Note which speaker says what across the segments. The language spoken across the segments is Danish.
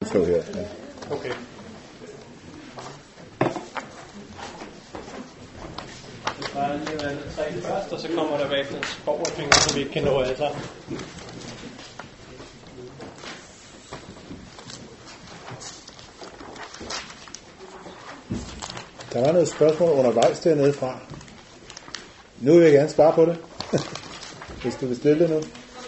Speaker 1: stå her. Ja.
Speaker 2: Okay. Bare lige være lidt træk først, og så kommer der bagefter en spoverfinger, som vi ikke kan nå altså.
Speaker 1: Der var noget spørgsmål undervejs dernede fra. Nu vil jeg gerne svare på det. Hvis du vil stille det nu.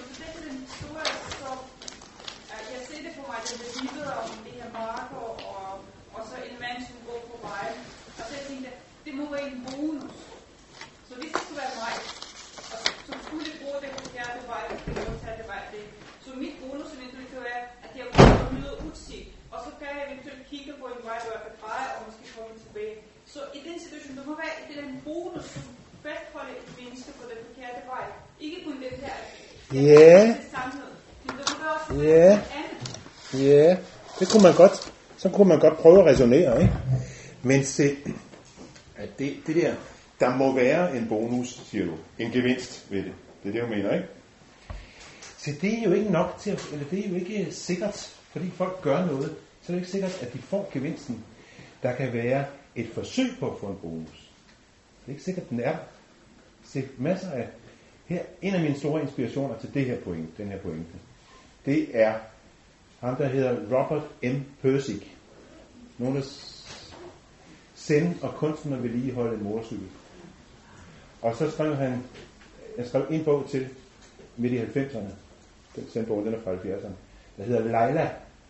Speaker 1: Ja, det kunne man godt. Så kunne man godt prøve at resonere, ikke? Men se, at det der, der må være en bonus, siger du, en gevinst ved det. Det er det, du mener, ikke? Så det er jo ikke nok til, eller det er jo ikke sikkert, fordi folk gør noget, så er det ikke sikkert, at de får gevinsten. Der kan være et forsøg på at få en bonus. Det er ikke sikkert, den er. Se, masser af her, en af mine store inspirationer til det her den her pointe, det er ham, der hedder Robert M. Pirsig. Nogle af Zen og kunsten at vedligeholde en motorcykel. Og så skrev han en bog til midt i 90'erne. Den Zen-bog, den er fra 70'erne. Der hedder Leila.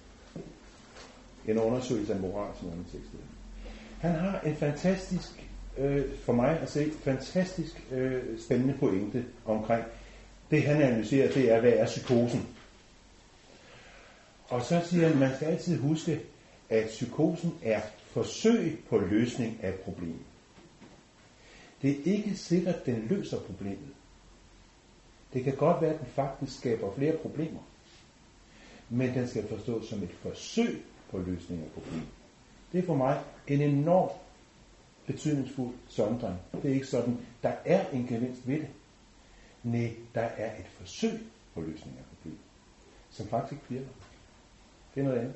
Speaker 1: En undersøgelse af moral, som han tekst. Han har en fantastisk, for mig at se, fantastisk spændende pointe omkring det, han analyserer, det er, hvad er psykosen? Og så siger han, at man skal altid huske, at psykosen er forsøg på løsning af et problem. Det er ikke sikkert, at den løser problemet. Det kan godt være, at den faktisk skaber flere problemer. Men den skal forstås som et forsøg på løsning af et problem. Det er for mig en enormt betydningsfuld sondring. Det er ikke sådan, der er en gevinst ved det. Nej, der er et forsøg på løsning af et problem, som faktisk ikke virker. Det er noget andet.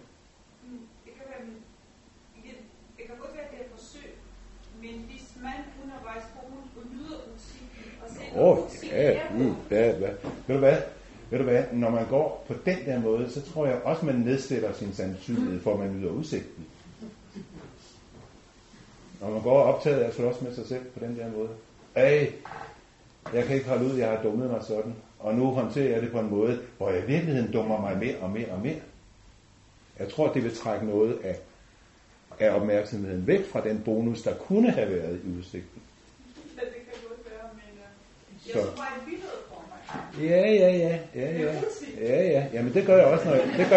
Speaker 3: Det kan godt være, at det er et forsøg, men hvis man undervejs på nyder musik og
Speaker 1: Ved du hvad, når man går på den der måde, så tror jeg også, man nedsætter sin sandsynlighed for, at man nyder udsigten. Når man går optaget af slås med sig selv på den der måde. Jeg kan ikke holde ud, jeg har dummet mig sådan. Og nu håndterer jeg det på en måde, hvor jeg i virkeligheden dummer mig mere og mere og mere. Jeg tror, det vil trække noget af opmærksomheden væk fra den bonus, der kunne have været i udsigten.
Speaker 3: Det kan godt være, men jeg tror, et billede for mig.
Speaker 1: Ja. Jamen det gør jeg også,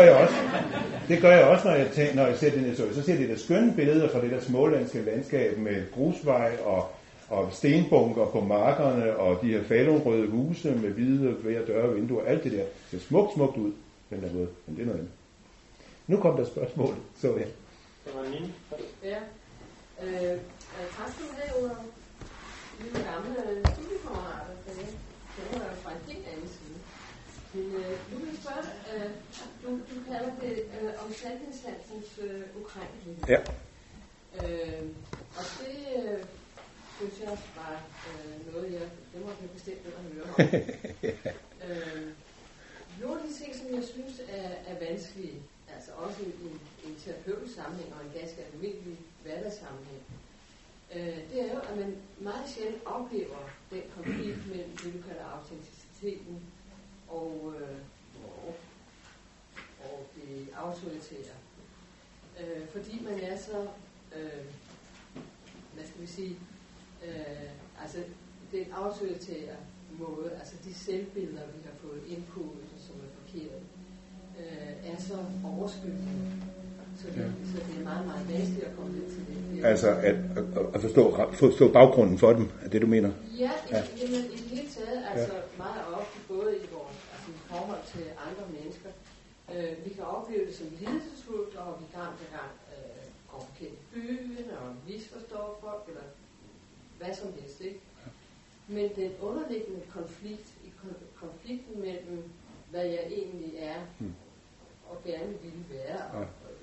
Speaker 1: når jeg ser den så ser det der skønne billeder fra det der smålandske landskab med grusvej og stenbunker på markerne og de her falunrøde huse med hvide hver døre og vinduer, alt det der. Det ser smukt ud på den der måde, men det er noget andet. Nu kom der spørgsmål, så ja.
Speaker 2: Det var Nina.
Speaker 4: Ja. Tak skal du have, Ola. Mine gamle studiekammerater, det var jo fra en helt anden side. Men du vil spørge, du kalder det omsætningslandsens ukrænkelighed.
Speaker 1: Ja.
Speaker 4: Og det synes jeg var noget, det må jeg bestemt at høre om. Nogle af de ting, som jeg synes er vanskelige, altså også i en terapeutisk sammenhæng og en ganske almindelig hverdagssammenhæng, det er jo, at man meget sjældent oplever den konflikt mellem det, du kalder autenticiteten og det autoritære. Fordi man er så, hvad skal vi sige, altså den autoritære måde, altså de selvbilleder, vi har fået indputtet, som er forkert, er så overskyggende. Så det er meget, meget vanskeligt at komme lidt til det.
Speaker 1: Altså at forstå baggrunden for dem, er det du mener?
Speaker 4: Ja, jamen, i det hele taget, altså meget ofte, både i vores forhold til andre mennesker. Vi kan opleve det som lidelsesfuldt, og vi gang til gang går forkert i byen, og misforstår folk, eller hvad som helst, ikke? Men den underliggende konflikten mellem, hvad jeg egentlig er, og gerne ville være, og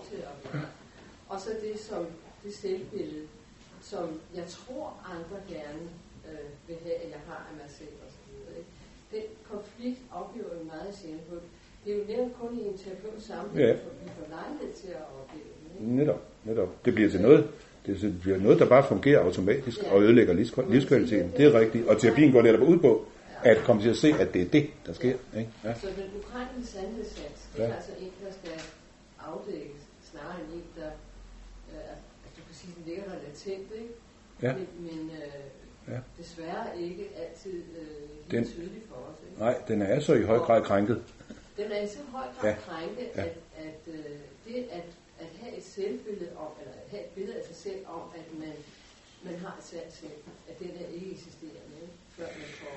Speaker 4: lov til at være. Og så det selvbillede, som jeg tror andre gerne vil have, at jeg har af mig selv og så videre. Den konflikt oplever jeg meget sjældent på. Det er jo netop kun i en terapeutisk sammenhæng, at vi får lejlighed til at opleve det.
Speaker 1: Netop. Det bliver til noget. Det bliver noget, der bare fungerer automatisk og ødelægger livskvaliteten. Det er rigtigt. Og terapien går netop ud på at komme til at se, at det er det, der sker. Ikke? Ja.
Speaker 4: Så den ukrænkelige sandhedssats, det er altså en, der skal afdækkes, snarere end en, der du kan sige, den ligger der latent, ikke? Ja. Men desværre ikke altid helt tydelig for os. Ikke?
Speaker 1: Nej, den er så i høj grad krænket.
Speaker 4: Den er i så høj grad krænket, at det at have et selvbillede om, eller at have et billede af sig selv om, at man har et sandt selv, at den er ikke eksisterende, før man får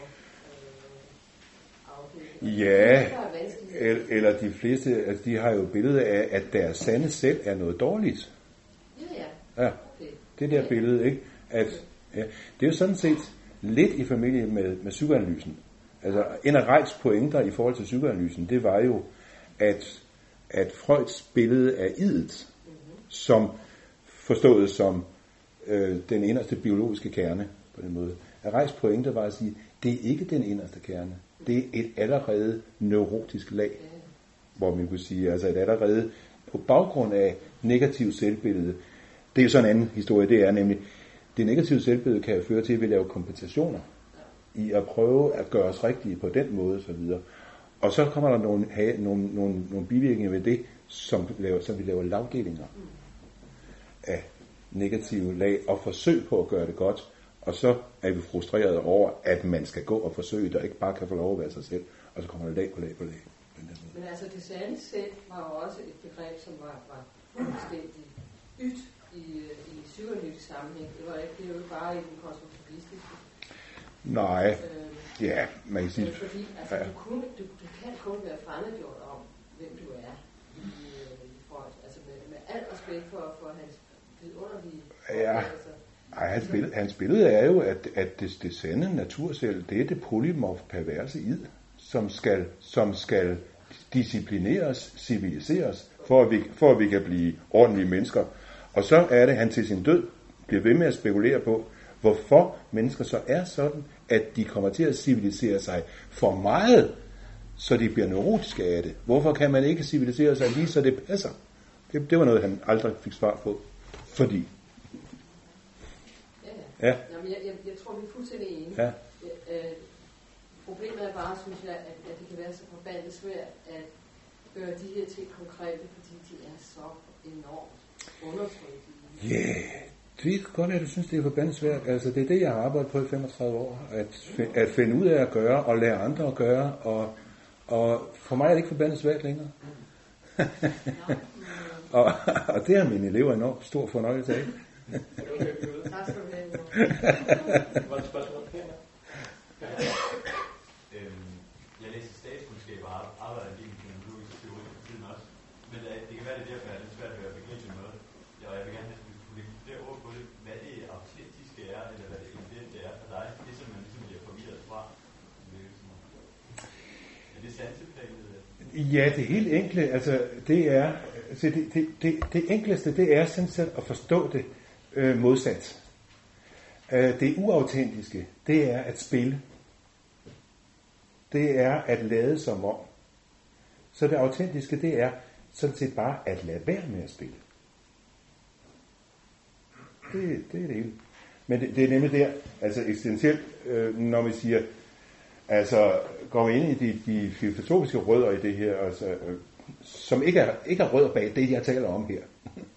Speaker 4: afdækket.
Speaker 1: Ja, eller de fleste, altså de har jo billede af, at deres sande selv er noget dårligt. Ja, okay. Det der billede, ikke? Det er jo sådan set lidt i familie med psykoanalysen. Altså en af Reichs pointer i forhold til psykoanalysen, det var jo, at Freuds billede af idet, som forstået som den inderste biologiske kerne på den måde. At Reichs pointer var at sige, det er ikke den inderste kerne. Det er et allerede neurotisk lag, hvor man kunne sige, altså et allerede på baggrund af negativ selvbillede. Det er jo sådan en anden historie, det er nemlig, det negative selvbillede kan jo føre til, at vi laver kompensationer i at prøve at gøre os rigtige på den måde, så videre. Og så kommer der nogle bivirkninger ved det, som vi laver lavdelinger af negative lag og forsøg på at gøre det godt. Og så er vi frustrerede over, at man skal gå og forsøge det, og ikke bare kan få lov at være sig selv. Og så kommer der lag på lag på lag.
Speaker 4: Men altså det sande selv var jo også et begreb, som var fuldstændig ydt i psykoanalytisk sammenhæng. Det er jo ikke bare i den konstruktivistiske.
Speaker 1: Nej. Man kan sige.
Speaker 4: Fordi altså, du kan kun være fremmedgjort om, hvem du er i Freud. Altså med al respekt for hans vidunderlige
Speaker 1: hans billede er jo, at det sande natursel, det er det polymorf perverse id, som skal disciplineres, civiliseres, for at vi kan blive ordentlige mennesker. Og så er det, han til sin død bliver ved med at spekulere på, hvorfor mennesker så er sådan, at de kommer til at civilisere sig for meget, så de bliver neurotiske af det. Hvorfor kan man ikke civilisere sig lige, så det passer? Det var noget, han aldrig fik svar på. Fordi.
Speaker 4: Ja. Jamen, jeg tror, vi er fuldstændig enige. Ja. Problemet er bare, synes jeg, at det kan være så forbandet svært at gøre de her ting konkrete, fordi de er så enormt undertrykt.
Speaker 1: Ja, det er godt, at du synes, det er forbandet svært. Altså, det er det, jeg har arbejdet på i 35 år. At finde ud af at gøre, og lære andre at gøre. Og for mig er det ikke forbandet svært længere. og det har mine elever enormt stor fornøjelse af.
Speaker 4: Tak skal du have.
Speaker 2: Var det spørgsmål?
Speaker 5: Jeg læser statskundskab og arbejder i en kriminologisk teori på tiden også. Men det kan være, det derfor er lidt svært at være begribelig noget. Og jeg vil gerne have, at du kunne lægge flere ord på det. Hvad det autentiske er, eller hvad det evidente er for dig. Det som man ligesom bliver forvirret fra. Er det sanseplanet?
Speaker 1: Ja, det helt enkle, altså det er, altså det enkleste, det er sådan set at forstå det modsat. Det uautentiske, det er at spille. Det er at lade som om. Så det autentiske, det er sådan set bare at lade være med at spille. Det er det hele. Men det er nemlig der, altså eksistentielt, når vi siger, altså går ind i de filosofiske rødder i det her, altså, som ikke er rødder bag det, jeg taler om her.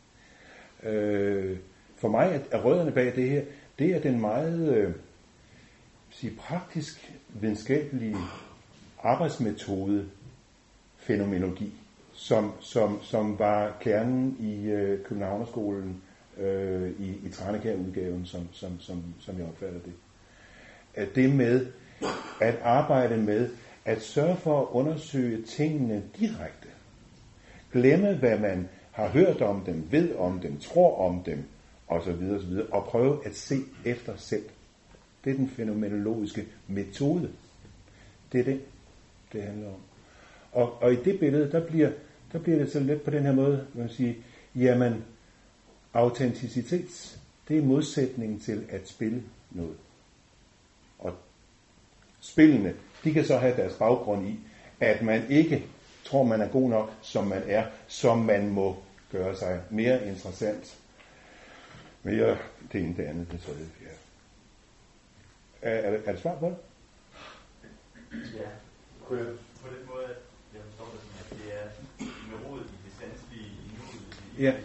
Speaker 1: For mig er rødderne bag det her, det er den meget praktisk videnskabelige arbejdsmetode fænomenologi, som var kernen i Københavnerskolen i Tranekær-udgaven, som jeg opfatter det. At det med at arbejde med at sørge for at undersøge tingene direkte. Glemme, hvad man har hørt om dem, ved om dem, tror om dem, osv. Og prøve at se efter selv. Det er den fænomenologiske metode. Det er det handler om. Og i det billede, der bliver det så let på den her måde, man siger, Jamen, autenticitet, det er modsætningen til at spille noget. Og spillene, de kan så have deres baggrund i, at man ikke tror, man er god nok, som man er, som man må gøre sig mere interessant, mere det ene, det andet, det tredje, det fjerde. Er det svar på det?
Speaker 5: Ja, på den måde, at jeg forstår det som, at det er med rod i det sanselige, i nuet.
Speaker 1: Ja,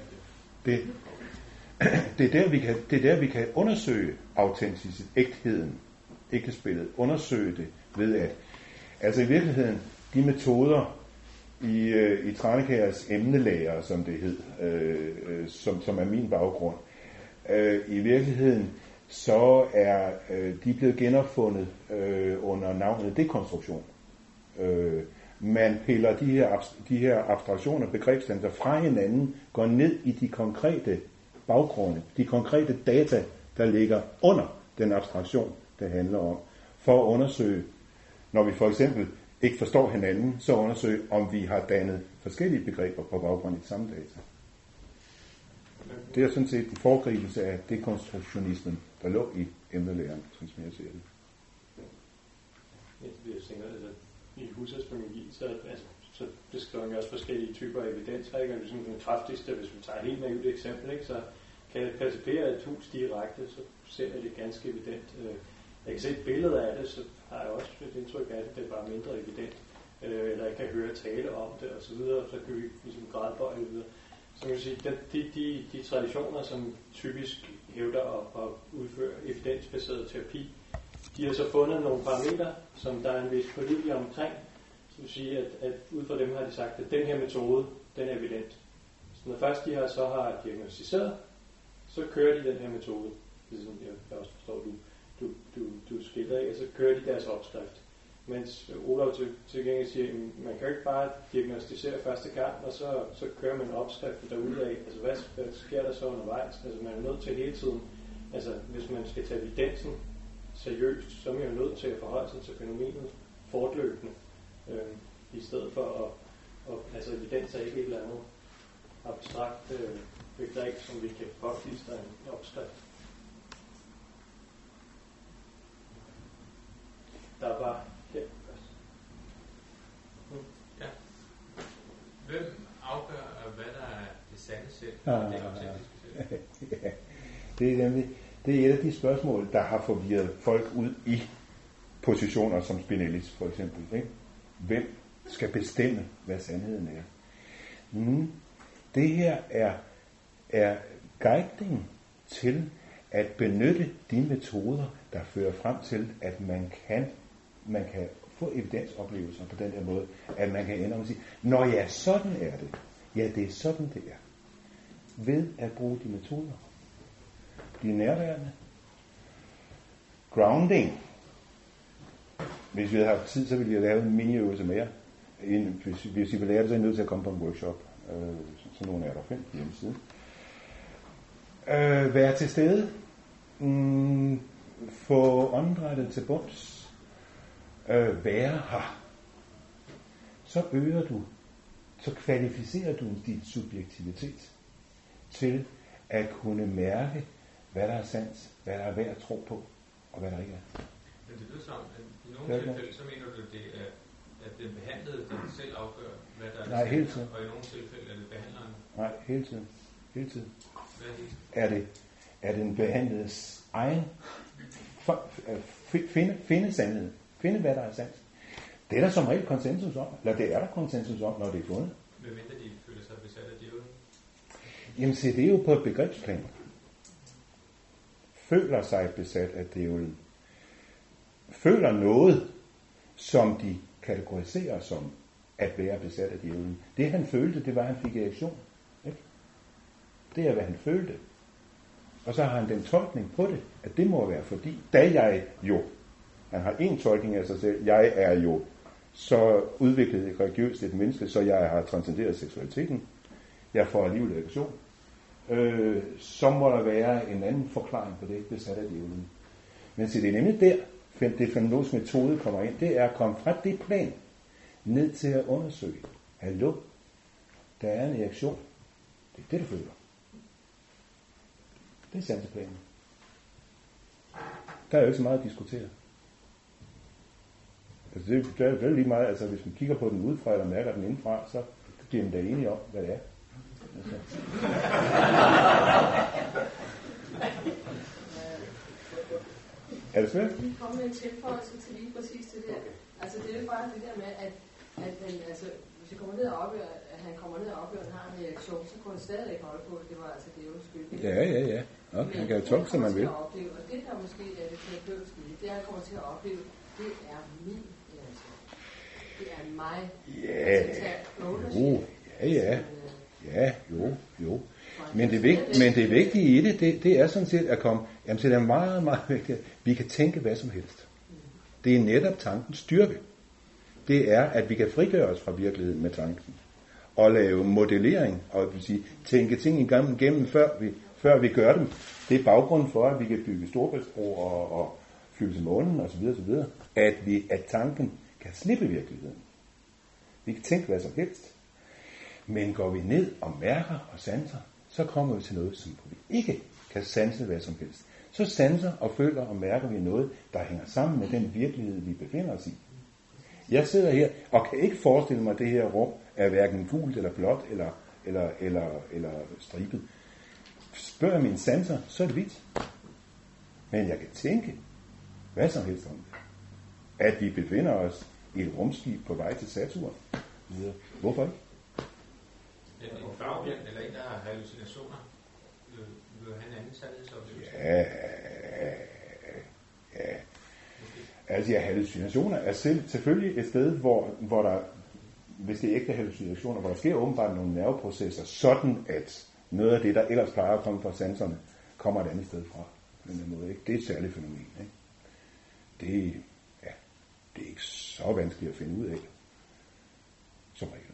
Speaker 1: det er der, vi kan undersøge autenticitet, ægtheden, ægtespillet, undersøge det ved at, altså i virkeligheden, de metoder i Tranekjærs emnelærer, som det hed, som er min baggrund, i virkeligheden, så er de blevet genopfundet under navnet dekonstruktion. Man piller de her abstraktioner, begrebsstandarder fra hinanden, går ned i de konkrete baggrunde, de konkrete data, der ligger under den abstraktion, det handler om, for at undersøge, når vi for eksempel ikke forstår hinanden, så undersøge, om vi har dannet forskellige begreber på baggrund af de samme data. Det er sådan set en foregribelse af dekonstruktionismen, der lå i emnelæren, som jeg ser det.
Speaker 2: Jeg tænker, altså, i Husserls terminologi, så beskriver man også forskellige typer af evidens. Ikke? Altså, den kraftigste, hvis vi tager et helt naivt eksempel, ikke? Så kan jeg percipere et hus direkte, så ser jeg det ganske evident. Jeg kan se et billede af det, så har jeg også et indtryk af det, det er bare mindre evident. Eller jeg kan høre tale om det, og så videre, så kan vi ligesom gradbøje det videre. Så man kan sige, de traditioner, som typisk hævder at udføre evidensbaseret terapi, de har så fundet nogle parametre, som der er en vis pålidelighed omkring. Så vil sige, at ud fra dem har de sagt, at den her metode, den er evident. Så når først de så har diagnostiseret, så kører de den her metode. Det er sådan, jeg også forstår, du skiller af, og så kører de deres opskrift. Mens Olav til gengæld siger, at man kan jo ikke bare diagnostisere første gang, og så kører man opskriften derudad. Altså hvad sker der så undervejs? Altså man er nødt til hele tiden, altså hvis man skal tage evidensen seriøst, så er man jo nødt til at forholde sig til fænomenet fortløbende, i stedet for at altså evidens er ikke et eller andet abstrakt begreb, som vi kan påklistre en opskrift. Der var her først.
Speaker 6: Ja. Hvem afgør, hvad der er det sande selv, og det autentiske selv?
Speaker 1: Ja, det er et af de spørgsmål, der har forvirret folk ud i positioner som Spinellis for eksempel. Ikke? Hvem skal bestemme, hvad sandheden er? Det her er guiding til at benytte de metoder, der fører frem til, at man kan få evidensoplevelser på den her måde, at man kan ende og sige, nå ja, sådan er det. Ja, det er sådan, det er. Ved at bruge de metoder. De nærværende. Grounding. Hvis vi havde haft tid, så ville jeg lave en mini-øvelse mere. Hvis I vil lære det, så er I nødt til at komme på en workshop. Så nogle er der 5 på hjemmesiden. Vær til stede. Få åndedrættet til bunds. Være her. Så kvalificerer du din subjektivitet til at kunne mærke, hvad der er sandt, hvad der er værd at tro på, og hvad der ikke er.
Speaker 6: Men det lyder som, at i nogle tilfælde, så mener du, det er, at den behandlede den selv afgør, hvad der er
Speaker 1: Nej, hele tiden.
Speaker 6: Og i nogle tilfælde er det behandleren?
Speaker 1: Nej, hele tiden. Hele tiden.
Speaker 6: Hvad er det?
Speaker 1: Er den behandledes egen finde sandheden. Finde, hvad der er sandt. Det er der som regel konsensus om. Eller det er der konsensus om, når det er fundet.
Speaker 6: Hvem mindre de føler sig besat af djævlen?
Speaker 1: Jamen se, det er jo på et begrebsplan. Føler sig besat af djævlen. Føler noget, som de kategoriserer som at være besat af djævlen. Det han følte, det var, at han fik reaktion. Ikke? Det er, hvad han følte. Og så har han den tolkning på det, at det må være fordi, da jeg jo, han har en tolkning af sig selv, jeg er jo så udviklet religiøst et menneske, så jeg har transcenderet seksualiteten, jeg får alligevel reaktion, så må der være en anden forklaring på det, besat af djævlen. Men se, det er nemlig der, det fænomenologiske metode kommer ind, det er at komme fra det plan, ned til at undersøge. Hallo, der er en reaktion. Det er det, du føler. Det er sanseplanen. Der er jo ikke så meget at diskutere. Altså det er vel lige meget, altså hvis man kigger på den udefra, eller mærker den indefra, så bliver man da enige om, hvad det er. Altså. Er det svært?
Speaker 4: Vi kommer med en tilføjelse til lige præcis det der. Altså det er jo bare det der med, at den, altså, hvis vi kommer ned og oplever, at han kommer ned og oplever, at han har en reaktion, så kunne han stadigvæk holde på, at det var altså djævelens skyld.
Speaker 1: Ja. Okay, han kan jo tolke, som man vil.
Speaker 4: Opleve, og det der måske er det terapeutiske, det er, at han kommer til at opleve, det er min reaktion. Det er mig. Jo. Men det vigtige i det er sådan set at komme, jamen det er meget, meget vigtigt, at vi kan tænke hvad som helst. Det er netop tankens styrke. Det er, at vi kan frigøre os fra virkeligheden med tanken. Og lave modellering, og det vil sige, tænke ting igennem, før vi gør dem. Det er baggrunden for, at vi kan bygge storbæltsbroer og fylde til månen osv. At tanken kan slippe virkeligheden. Vi kan tænke hvad som helst. Men går vi ned og mærker og sanser, så kommer vi til noget, som vi ikke kan sanse hvad som helst. Så sanser og føler og mærker vi noget, der hænger sammen med den virkelighed, vi befinder os i. Jeg sidder her og kan ikke forestille mig, at det her rum er hverken gult eller blåt eller stribet. Spørger mine sanser, så er det hvidt. Men jeg kan tænke hvad som helst om det. At vi befinder os i et rumskib på vej til Saturn. Hvorfor ikke?
Speaker 6: En farvehjælp eller en, der har hallucinationer, vil have en anden sandhedsoplevelse?
Speaker 1: Ja. Altså hallucinationer er selvfølgelig et sted, hvor der, hvis det er ægte hallucinationer, hvor der sker åbenbart nogle nerveprocesser, sådan at noget af det, der ellers plejer at komme fra sanserne, kommer et andet sted fra. På den måde, ikke? Det er et særligt fænomen. Ikke? Det er ikke så vanskeligt at finde ud af, som regel.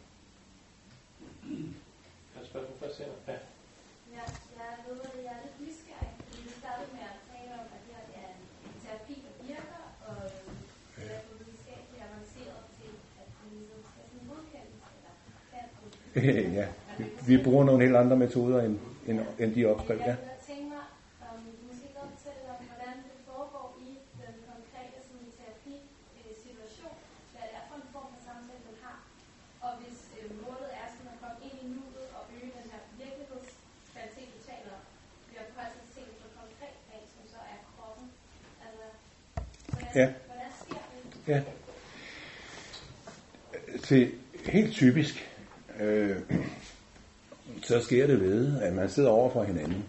Speaker 2: Spørgsmål først, ja.
Speaker 7: Ja, jeg er lidt nysgerrig, fordi vi startede med at tale om, at det her er en terapi, der virker, og det er videnskabeligt avanceret til, at det ligesom skal sådan godkendes, eller kan.
Speaker 1: Ja, vi bruger nogle helt andre metoder, end de opskrift, ja.
Speaker 7: Jeg tænker mig, du måske godt fortælle om, hvordan det foregår i den konkrete terapisituation, hvad det er for en form for samtale, man har, og hvis målet er sådan at komme ind i nuet og øge den her virkelighedskvalitet, du taler om, vi har faktisk set på konkret plan, som så er kroppen. Altså, hvordan sker det?
Speaker 1: Ja. Til helt typisk, så sker det ved, at man sidder over for hinanden.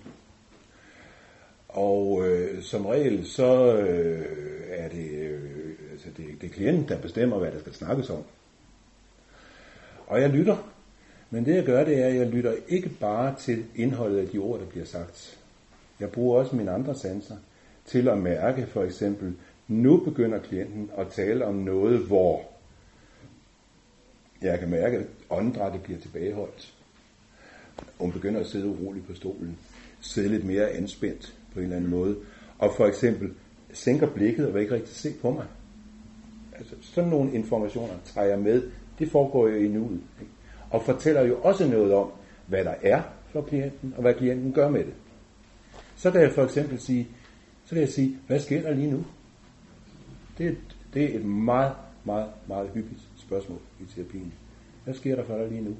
Speaker 1: Og som regel, så er det er klienten, der bestemmer, hvad der skal snakkes om. Og jeg lytter. Men det jeg gør, det er, at jeg lytter ikke bare til indholdet af de ord, der bliver sagt. Jeg bruger også mine andre sanser til at mærke, for eksempel, nu begynder klienten at tale om noget, hvor jeg kan mærke, at åndedrættet bliver tilbageholdt. Hun begynder at sidde uroligt på stolen, sidde lidt mere anspændt på en eller anden måde, og for eksempel sænker blikket og vil ikke rigtig se på mig. Altså sådan nogle informationer tager jeg med. Det foregår jo i nuet, ikke? Og fortæller jo også noget om, hvad der er for klienten, og hvad klienten gør med det. Så kan jeg for eksempel sige, hvad sker der lige nu? Det er et meget, meget, meget hyppigt spørgsmål i terapien. Hvad sker der for dig lige nu?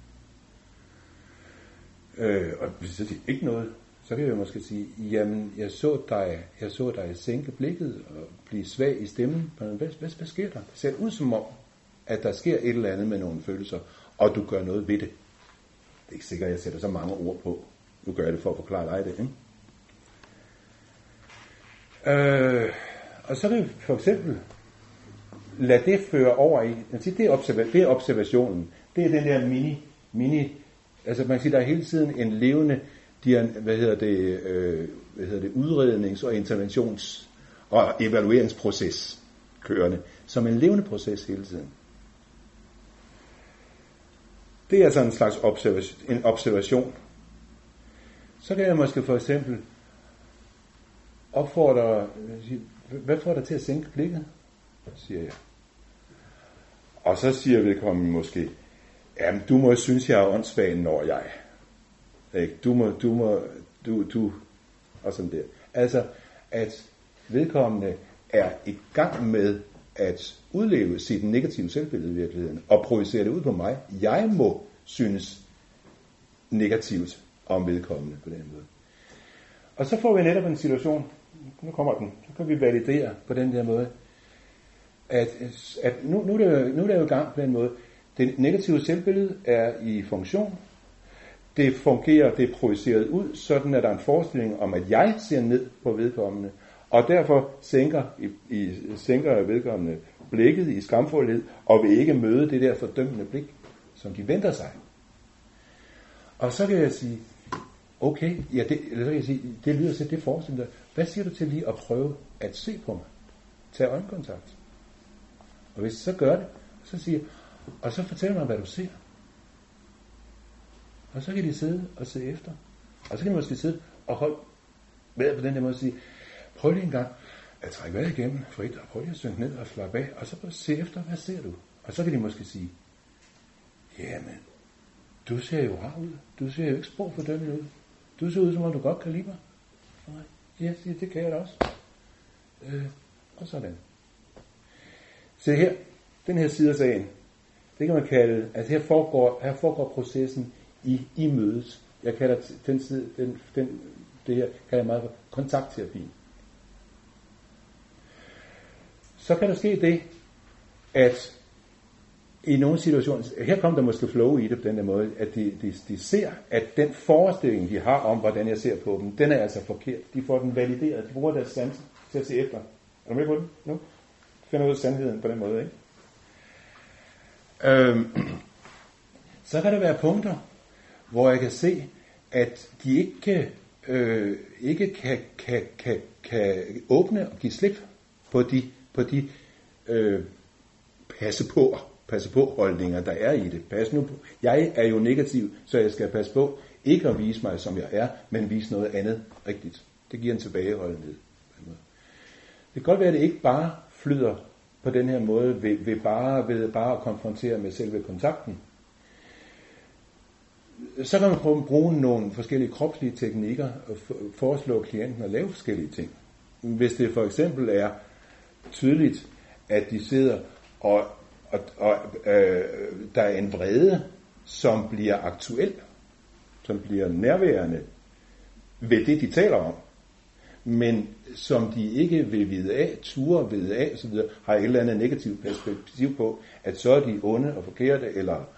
Speaker 1: Og hvis jeg siger ikke noget, så kan jeg måske sige, jamen, jeg så dig sænke blikket og blive svag i stemmen. Hvad sker der? Det ser ud som om, at der sker et eller andet med nogle følelser, og du gør noget ved det. Det er ikke sikkert, at jeg sætter så mange ord på. Nu gør jeg det for at forklare dig det. Ikke? Og så kan vi for eksempel lade det føre over i, det er observationen. Det er den der mini, altså man kan sige, der er hele tiden en levende, udrednings- og interventions- og evalueringsproces kørende, som en levende proces hele tiden. Det er sådan en slags observation. Så kan jeg måske for eksempel opfordre, hvad får dig til at sænke blikket? Siger jeg. Og så siger vedkommende måske, jamen du må synes, jeg er åndssvag, når jeg. Ikke? Du, og sådan der. Altså, at vedkommende er i gang med at udleve sit negative selvbillede i virkeligheden, og projicere det ud på mig. Jeg må synes negativt om vedkommende på den måde. Og så får vi netop en situation, nu kommer den, så kan vi validere på den der måde, at nu er det jo i gang på den måde. Det negative selvbillede er i funktion. Det fungerer, det er projiceret ud, sådan at der er en forestilling om, at jeg ser ned på vedkommende, og derfor sænker vedkommende blikket i skamfuldhed, og vil ikke møde det der fordømmende blik, som de venter sig. Og så kan jeg sige, okay, ja, det lyder til det forestiller. Hvad siger du til lige at prøve at se på mig? Tag øjenkontakt. Og hvis så gør det, så siger og så fortæl mig, hvad du ser. Og så kan de sidde og se efter. Og så kan de måske sidde og holde med på den der måde og sige, prøv lige en gang at trække vejret igennem frit, og prøv lige at synke ned og slappe af, og så bare se efter, hvad ser du? Og så kan de måske sige, jamen, du ser jo rar ud. Du ser jo ikke spor fordømmende ud. Du ser ud, som om du godt kan lide mig. Ja, det kan jeg da også. Og sådan. Se her, den her side af sagen, det kan man kalde, at her foregår processen i mødet. Jeg kalder det her kalder jeg meget for kontaktterapi. Så kan der ske det, at i nogle situationer, her kommer der måske flow i det på den der måde, at de ser, at den forestilling, de har om, hvordan jeg ser på dem, den er altså forkert. De får den valideret, de bruger deres sans til at se efter. Er du med på den nu? Finder ud af sandheden på den måde, ikke? Så kan der være punkter, hvor jeg kan se, at de ikke kan åbne og give slip på de passe på holdninger, der er i det. Pas nu på. Jeg er jo negativ, så jeg skal passe på ikke at vise mig, som jeg er, men vise noget andet rigtigt. Det giver en tilbageholdenhed. Det kan godt være, at det ikke bare flyder på den her måde ved bare at konfrontere med selve kontakten. Så kan man bruge nogle forskellige kropslige teknikker og foreslå klienten at lave forskellige ting. Hvis det for eksempel er tydeligt, at de sidder og der er en vrede, som bliver aktuel, som bliver nærværende ved det, de taler om, men som de ikke vil vide af, vide af osv., har et eller andet negativt perspektiv på, at så er de onde og forkerte,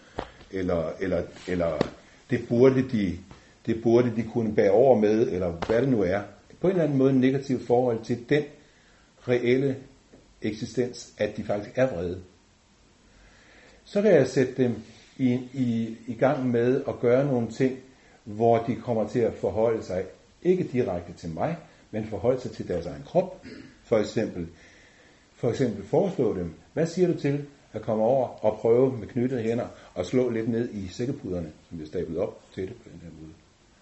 Speaker 1: eller det burde de kunne bære over med, eller hvad det nu er. På en eller anden måde en negativ forhold til den reelle eksistens, at de faktisk er vrede. Så kan jeg sætte dem i gang med at gøre nogle ting, hvor de kommer til at forholde sig, ikke direkte til mig, men forholde sig til deres egen krop. For eksempel foreslå dem, hvad siger du til at komme over og prøve med knyttede hænder og slå lidt ned i sækkepuderne, som vi stablet op til det på den her måde.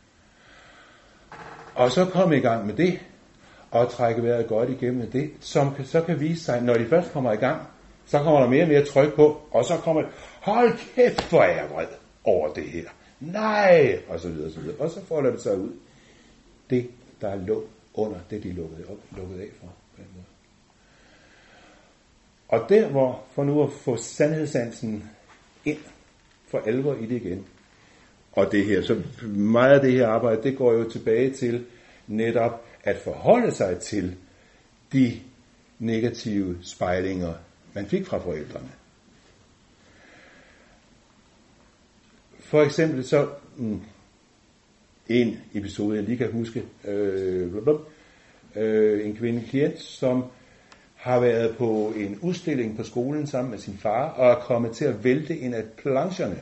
Speaker 1: Og så komme i gang med det, og trække vejret godt igennem det, som så kan vise sig, når de først kommer i gang, så kommer der mere og mere tryk på, og så kommer hold kæft, hvor er jeg vred over det her. Nej! Og så videre, og så videre. Og så folder det sig ud. Det, der lå under det, de lukkede af for. På den måde. Og der, hvor for nu at få sandhedssansen ind for alvor i det igen, og det her, så meget af det her arbejde, det går jo tilbage til netop at forholde sig til de negative spejlinger, man fik fra forældrene. For eksempel så en episode, jeg lige kan huske, en kvindelig klient, som har været på en udstilling på skolen sammen med sin far, og er kommet til at vælte en af plancherne.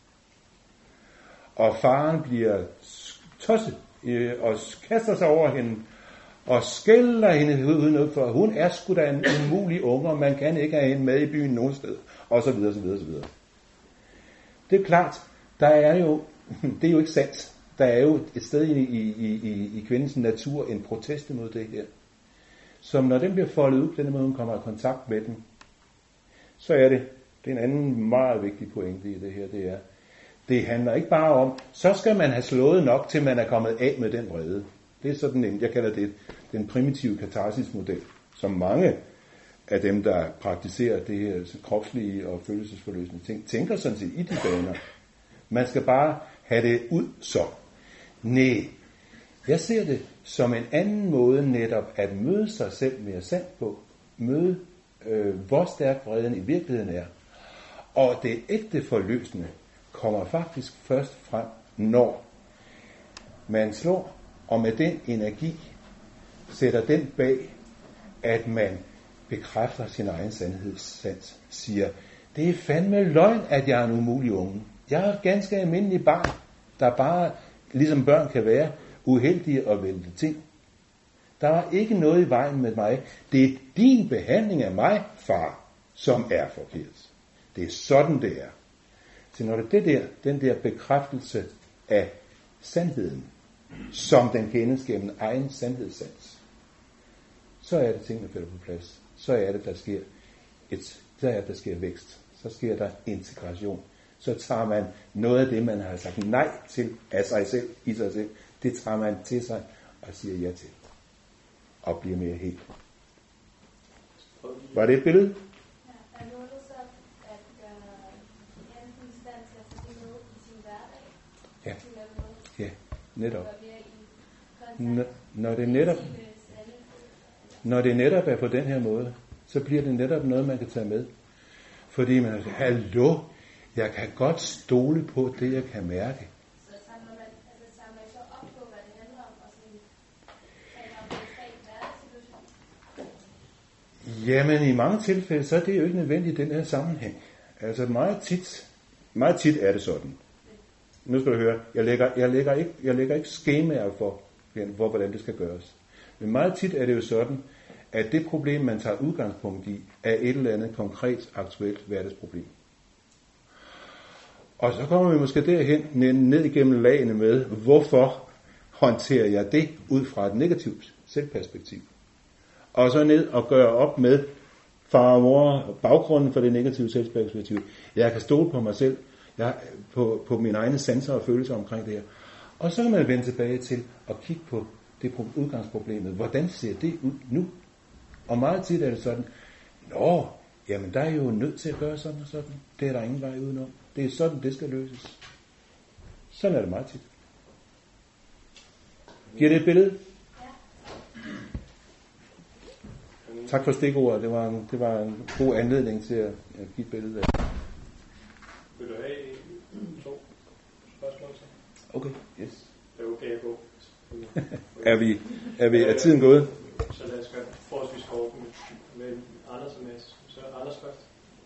Speaker 1: Og faren bliver tosset og kaster sig over hende, og skælder hende ud, for hun er sgu da en umulig unge, og man kan ikke have hende med i byen nogen sted, og så videre, så videre, så videre. Det er klart, det er jo ikke sandt. Der er jo et sted i kvindens natur en protest mod det her. Som når den bliver foldet ud, på den måde hun kommer i kontakt med den, så er det en anden meget vigtig pointe i det her, det er, Det handler ikke bare om, så skal man have slået nok, til man er kommet af med den vrede. Det er sådan en, jeg kalder det den primitive katarsis-model, som mange af dem, der praktiserer det her kropslige og følelsesforløsende ting, tænker sådan set i de baner. Man skal bare have det ud så. Nej, jeg ser det som en anden måde netop at møde sig selv mere sandt på. Møde, hvor stærk vreden i virkeligheden er. Og det ægte forløsende kommer faktisk først frem, når man slår, og med den energi sætter den bag, at man bekræfter sin egen sandhedssans, siger, det er fandme løgn, at jeg er en umulig unge. Jeg er et ganske almindelig barn, der bare, ligesom børn kan være, uheldige og vælte ting. Der var ikke noget i vejen med mig. Det er din behandling af mig, far, som er forkert. Det er sådan, det er. Så når det er den der bekræftelse af sandheden, som den kendes gennem egen sandhedssans, så er det tingene falder på plads. Så er det, der sker vækst. Så sker der integration. Så tager man noget af det, man har sagt nej til af sig selv, i sig selv, det tager man til sig og siger ja til. Og bliver mere helt. Var det et billede?
Speaker 7: Ja, er noget så at enten i stand til at få det med i sin hverdag?
Speaker 1: Ja. Ja, netop. Når det netop er på den her måde, så bliver det netop noget, man kan tage med. Fordi man siger, hallo, jeg kan godt stole på det, jeg kan mærke.
Speaker 7: Så samler man så op på, hvad det handler om, og sådan taler om konkret hverdagssituation?
Speaker 1: Jamen, i mange tilfælde, så er det jo ikke nødvendigt i den her sammenhæng. Altså, meget tit er det sådan. Nu skal du høre, jeg lægger ikke skemaer for, hvordan det skal gøres. Men meget tit er det jo sådan, at det problem, man tager udgangspunkt i, er et eller andet konkret, aktuelt hverdagsproblem. Og så kommer vi måske derhen, ned igennem lagene med, hvorfor håndterer jeg det ud fra et negativt selvperspektiv. Og så ned og gøre op med far og mor, baggrunden for det negative selvperspektiv. Jeg kan stole på mig selv, på mine egne sanser og følelser omkring det her. Og så kan man vende tilbage til at kigge på det udgangsproblemet. Hvordan ser det ud nu? Og meget tit er det sådan, jamen der er jo nødt til at gøre sådan og sådan. Det er der ingen vej udenom. Det er sådan, det skal løses. Sådan er det meget tit. Giver det et billede? Tak for stikordet. Det var en god anledning til at give et billede af.
Speaker 2: Vil du have 2 spørgsmål så?
Speaker 1: Okay, yes.
Speaker 2: Det er okay at gå.
Speaker 1: Er tiden gået?
Speaker 2: Så lad os gøre forholdsvis kort med Anders og Mads. Så Anders først.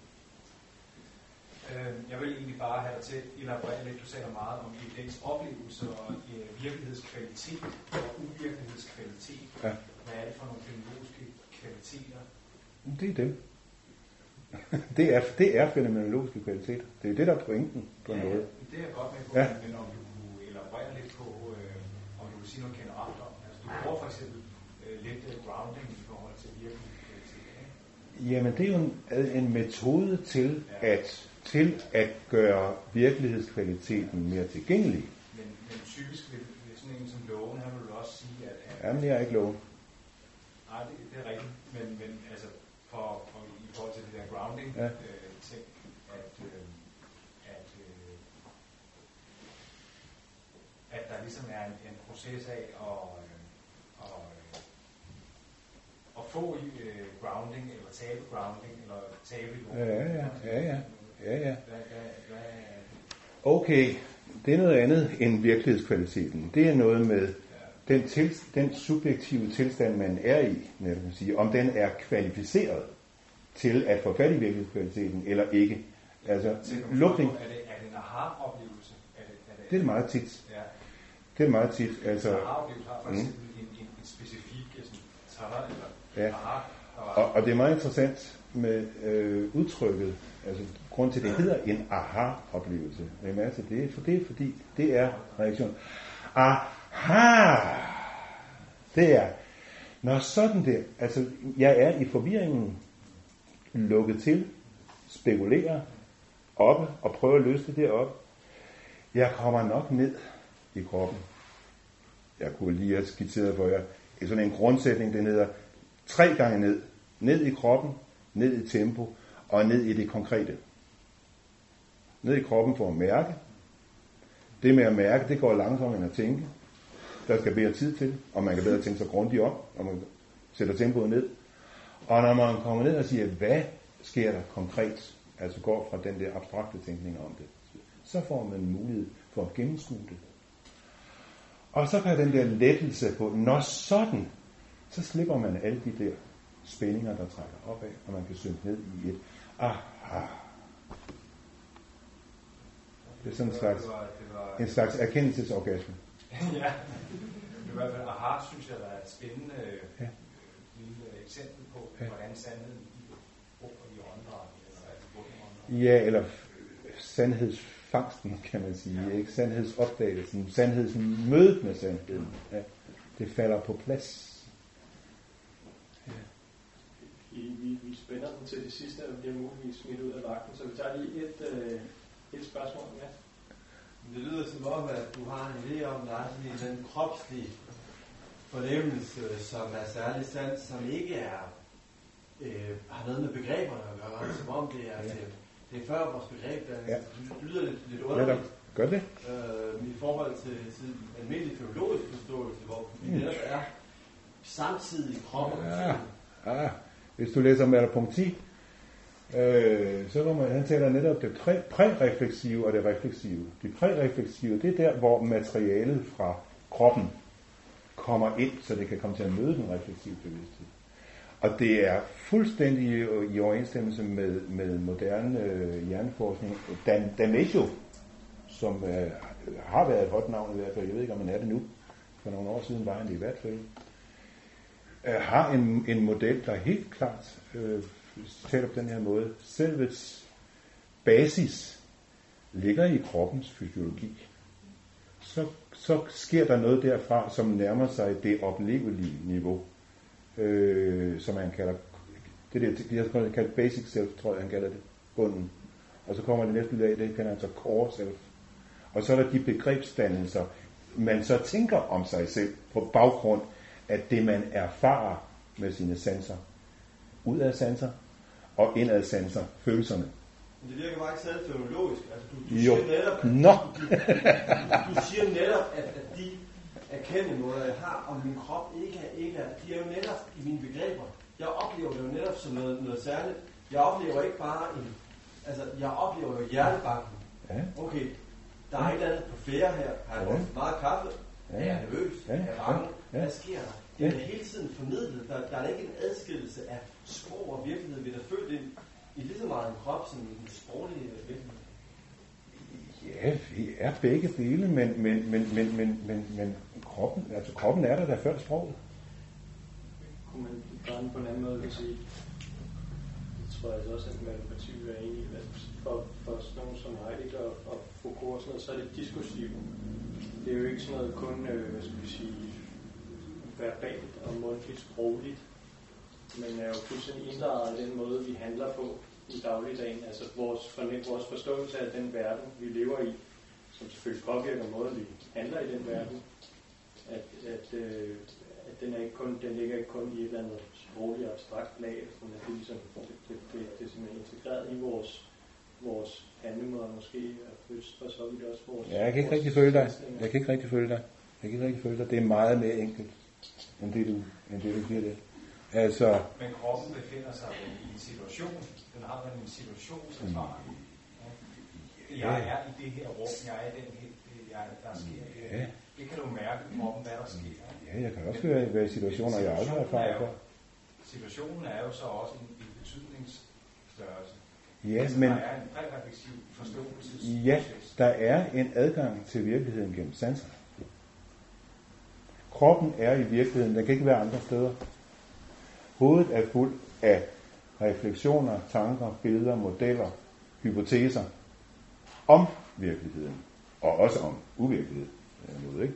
Speaker 8: Jeg vil egentlig bare have dig til at elaborere lidt. Du taler meget om evidens oplevelse og virkelighedskvalitet og uvirkelighedskvalitet. Ja. Hvad er det for nogle fænomenologiske kvaliteter?
Speaker 1: Det er dem. Det er fænomenologiske kvaliteter. Det er det, der er pointen på en måde.
Speaker 8: Det er jeg godt med på, men om du kunne elaborere lidt på, om du vil sige noget generelt om. Altså, du bruger for eksempel lidt grounding i forhold til virkelighedskvalitet.
Speaker 1: Jamen, det er jo en metode til at gøre virkelighedskvaliteten mere tilgængelig.
Speaker 8: Men typisk vil sådan en som Loven, han vil også sige, at...
Speaker 1: Jamen, jeg er ikke Loven.
Speaker 8: Nej, det er rigtigt. Men altså, i forhold til det der grounding ting, at der ligesom er en proces af at få grounding, eller tabe grounding, eller tabe i
Speaker 1: Ja. Okay, det er noget andet end virkelighedskvaliteten. Det er noget med den subjektive tilstand, man er i, netop at sige, om den er kvalificeret til at få fat i virkelighedskvaliteten, eller ikke. Altså, lukning...
Speaker 8: Er det en aha-oplevelse?
Speaker 1: Det er meget tit. Ja. Det er meget tit. Altså,
Speaker 8: aha-oplevelse har for eksempel en specifik taler, eller aha.
Speaker 1: Og det er meget interessant med udtrykket, altså grund til det hedder en aha-oplevelse. Hvem er det? Det er fordi det er reaktion. Aha! Det er, når sådan det, altså jeg er i forvirringen lukket til, spekulerer oppe og prøver at løse det deroppe. Jeg kommer nok ned i kroppen. Jeg kunne lige have skitseret for jer sådan en grundsætning, den hedder 3 gange ned. Ned i kroppen, ned i tempo og ned i det konkrete. Ned i kroppen for at mærke. Det med at mærke, det går langsommere end at tænke. Der skal bedre tid til, og man kan bedre tænke sig grundigt om, og man sætter tempoet ned. Og når man kommer ned og siger, hvad sker der konkret, altså går fra den der abstrakte tænkning om det, så får man en mulighed for at gennemskue det. Og så kan den der lettelse på, når sådan, så slipper man alle de der spændinger, der trækker opad, og man kan synke ned i et aha. Det er sådan en slags erkendelsesorgasme.
Speaker 8: Ja, i hvert fald aha, synes jeg, der er et spændende lille eksempel på, hvordan sandheden i åndedrættet.
Speaker 1: Ja, eller sandhedsfangsten, kan man sige. Ikke? Sandhedsopdagelsen, sandhedsmødet med sandheden. Ja, det falder på plads.
Speaker 2: Ja. Vi spænder den til det sidste, og bliver muligvis smidt ud af vagten, så vi tager lige et spørgsmål med.
Speaker 9: Det lyder som om, at du har en idé om, at der er sådan en kropslig fornemmelse, som er særlig sand, som ikke har noget med begreberne at gøre, som om det er, det er før vores begreb, der lyder lidt underligt.
Speaker 1: Gør det.
Speaker 9: I forhold til almindelig teologisk forståelse, hvor vi netop er samtidig i kroppen.
Speaker 1: Hvis du læser Merleau-Ponty, så kommer han taler netop det prærefleksive og det refleksive. Det prærefleksive, det er der, hvor materialet fra kroppen kommer ind, så det kan komme til at møde den refleksive bevidsthed. Og det er fuldstændig i overensstemmelse med moderne hjerneforskning. Damasio, som har været et hot navn i hvert fald, jeg ved ikke om han er det nu, for nogle år siden var han det i hvert fald, har en model, der helt klart taler på den her måde. Selvets basis ligger i kroppens fysiologi. Så sker der noget derfra, som nærmer sig det oplevelige niveau, som man kalder, det der kalder basic self, tror jeg han kalder det, bunden. Og så kommer det næste lag, det kalder han så core self. Og så er der de begrebsdannelser, man så tænker om sig selv på baggrund af det, man erfarer med sine sanser. Udad sanser og indad sanser, følelserne.
Speaker 9: Men det virker bare ikke særlig teologisk. Altså, du siger netop, at de erkendemåder, jeg har om min krop, ikke er, de er jo netop i mine begreber. Jeg oplever det jo netop som noget særligt. Jeg oplever ikke bare jeg oplever jo hjertebanken. Ja. Okay, der er et eller andet på færre her. Har jeg fået meget kaffe? Er jeg nervøs? Er jeg bange? Hvad sker der? Det er hele tiden formidlet. Der er ikke en adskillelse af sprog og virkelighed. Vi er født ind i lige så meget en krop som en sproglig virkelighed.
Speaker 1: Ja, vi er begge dele, men kroppen er der før sproget.
Speaker 2: Kunne man gøre den på en anden måde at sige? Det tror jeg også, at Merleau-Ponty er enig i. For sådan nogen som Heidegger og Foucault og sådan noget, så er det diskursivt. Det er jo ikke sådan noget kun, verbalt og mundtligt sprogligt, men er jo fuldstændig inddraget af den måde, vi handler på i dagligdagen. Altså vores forståelse af den verden, vi lever i, som selvfølgelig påvirker måden, vi handler i den verden, at den ligger ikke kun i et eller andet sprogligt abstrakt lag, sådan at det er simpelthen integreret i vores handlemåder måske, og så vidt også vores...
Speaker 1: Ja, jeg kan ikke rigtig følge dig. Det er meget mere enkelt, end det du siger det. Altså...
Speaker 8: Men kroppen befinder sig i en situation. Den har en situationserfaring. Jeg er i det her rum. Jeg er i den her... Der sker det. Det kan du mærke i kroppen, hvad der sker.
Speaker 1: Ja, jeg kan også være i situationer, jeg aldrig har erfaret for.
Speaker 8: Situationen er jo så også en betydningsstørrelse.
Speaker 1: Ja, men...
Speaker 8: Der er en prærefleksiv forståelse.
Speaker 1: Ja, der er en adgang til virkeligheden gennem sanserne. Kroppen er i virkeligheden, den kan ikke være andre steder. Hovedet er fuld af refleksioner, tanker, billeder, modeller, hypoteser om virkeligheden, og også om uvirkelighed. Ikke?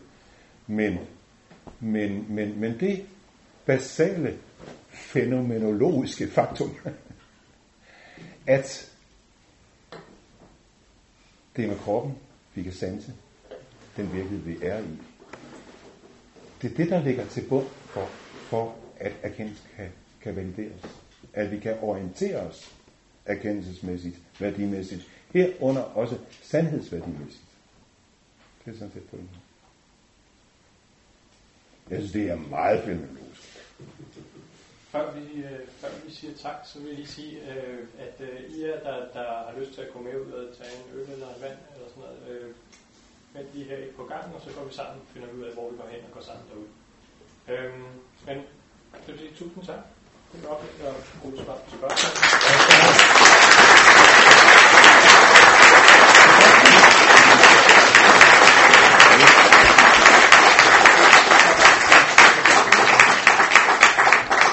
Speaker 1: Men det basale fænomenologiske faktum, at det med kroppen vi kan sanse den virkelighed, vi er i. Det er det, der ligger til bund for at erkendelse kan valideres. At vi kan orientere os erkendelsesmæssigt, værdimæssigt, herunder også sandhedsværdimæssigt. Det er sådan set pointen. Jeg synes, det er meget fænomenologisk.
Speaker 2: Før vi siger tak, så vil jeg lige sige, at I er, der har lyst til at komme med ud og tage en øl eller en vand eller sådan noget, vent lige her på gangen, og så går vi sammen og finder ud af, hvor vi går hen og går sammen derude. Men jeg vil sige tusind tak. Det er godt, at du har gode spørgsmål.